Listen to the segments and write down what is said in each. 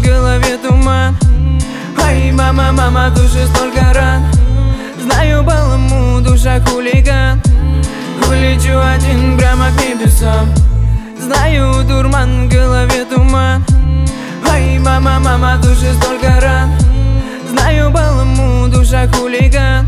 в голове туман. Ай, мама, мама, душе столько ран. Знаю, баламу, душа хулиган. Улечу один прямо к небесам. Знаю, дурман, в голове туман. Ай, мама, мама, душе столько ран. Знаю, баламу, душа хулиган.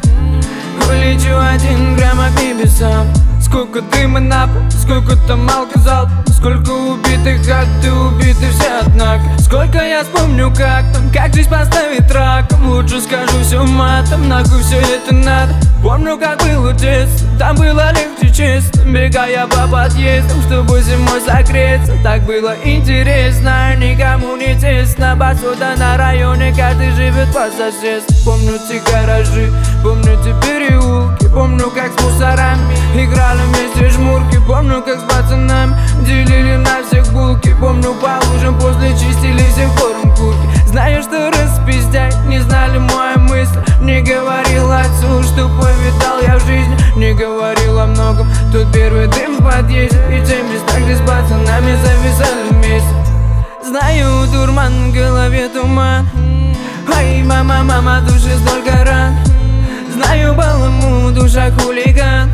Улечу один прямо к небесам. Сколько дыма на пол, сколько там алкозал, сколько убитых, а ты убиты все однако. Сколько я вспомню, как жизнь поставит раком. Лучше скажу все матом, нахуй все это надо. Помню, как было детство, там было легче честно. Бегая по подъездам, чтобы зимой согреться. Так было интересно, никому не тесно. Посуда на районе, каждый живет по соседству. Помню те гаражи, помню те переулки. Помню, как с мусорами играли вместе жмурки. Помню, как с пацанами делили на всех булки. Помню, по лужам после чистили всех корм курки. Знаю, что распиздяй, не знали мои мысли. Не говорил отцу, что повидал я в жизни. Не говорил о многом, тот первый дым в подъезде. И те места, где с пацанами зависали вместе. Знаю, дурман, в голове туман. Ай, мама, мама, душе столько ран. Знаю, баламу, душа хулиган.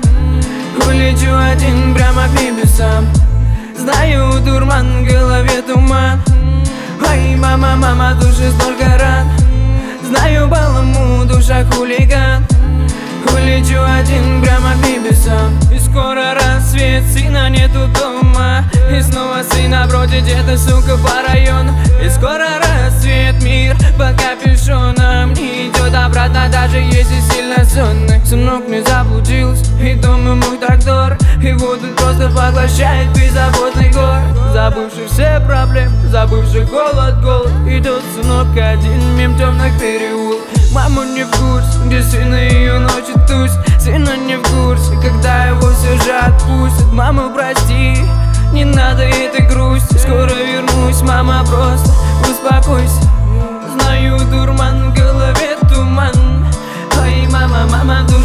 Улечу один прямо к небесам. Знаю, дурман, в голове туман. Ай, мама, мама, душе столько ран. Знаю, баламу, душа хулиган. Улечу один прямо к небесам. И скоро рассвет, сына нету дома. И снова сына бродит где-то, сука, по району. И скоро рассвет, мир под капюшоном. Не идет обратно, даже если сильно сонный. Сынок не заблудился, и дом ему так дорог. И вот он просто поглощает беззаботный город. Забывший все проблемы, забывший голод. Идет сынок один мимо темных переулков. Мама не в курсе, где сын ее ночью тусит. Сына не в курсе, когда его все же отпустят. Мама, прости, не надо этой грусти. Скоро вернусь, мама, просто успокойся. Знаю, дурман, в голове туман. Ай, мама, мама,